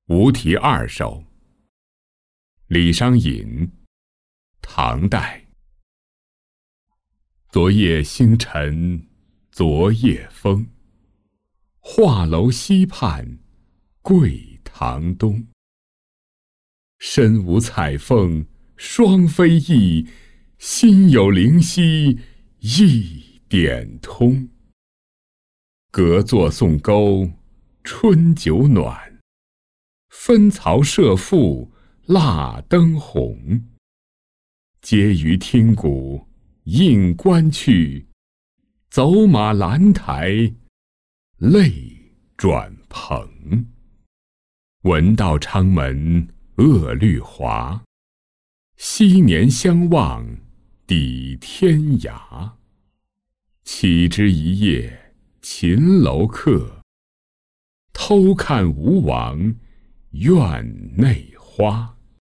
无题二首。李商隐，唐代。昨夜星辰昨夜风，画楼西畔桂堂东。身无彩凤双飞翼，心有灵犀一点通。隔座送钩春酒暖，分曹射覆蜡灯红。皆于听鼓应官去，走马兰台泪转蓬。闻道昌门恶绿华，昔年相望抵天涯。岂知一夜秦楼客，偷看吴王院内花。